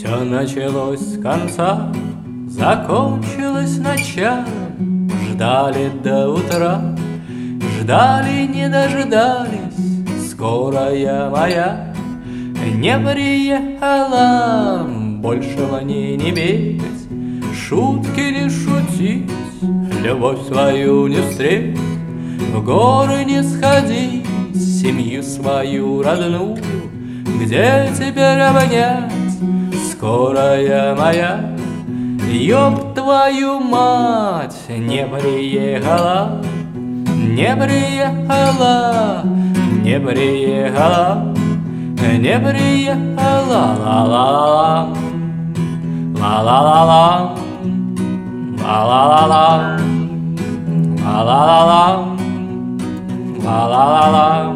Все началось с конца, закончилось началом. Ждали до утра, ждали, не дождались. Скорая моя не приехала, больше мне не бегать, шутки не шутить, любовь свою не встретить, в горы не сходить, семью свою родную, где теперь обнять? Скорая моя, ёб твою мать, не приехала, не приехала, не приехала, не приехала, ла-ла-ла-ла, ла-ла-ла-ла, ла-ла-ла-ла, ла-ла-ла-ла, ла-ла-ла-ла.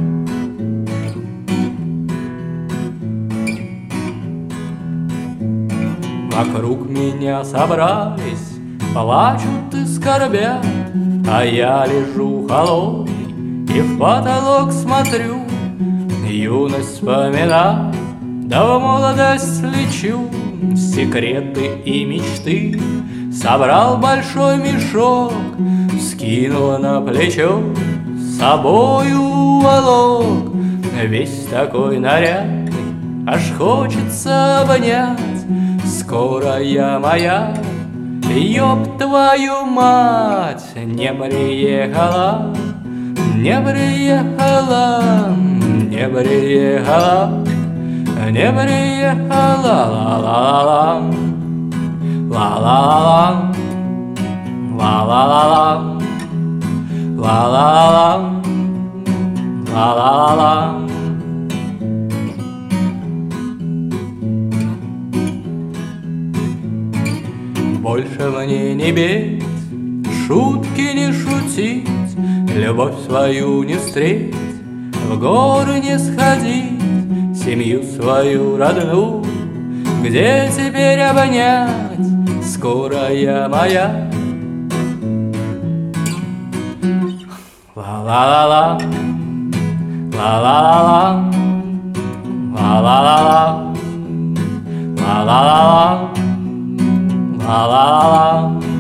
Вокруг меня собрались, плачут и скорбят, а я лежу холодный и в потолок смотрю, юность вспоминаю, да в молодость лечу, секреты и мечты собрал большой мешок, скинул на плечо, с собою волок, весь такой нарядный, аж хочется обнять. Скорая моя, ёб твою мать, не приехала, не приехала, не приехала, не приехала, ла-ла-ла-ла, ла-ла-ла-ла, ла-ла-ла-ла, ла-ла-ла-ла, ла-ла-ла-ла. Больше мне не бед, шутки не шутить, любовь свою не встретить, в горы не сходить, семью свою родную, где теперь обнять? Скорая моя. Ла-ла-ла-ла, ла-ла-ла-ла, ла-ла-ла-ла, ла-ла-ла-ла, ла-ла-ла-ла.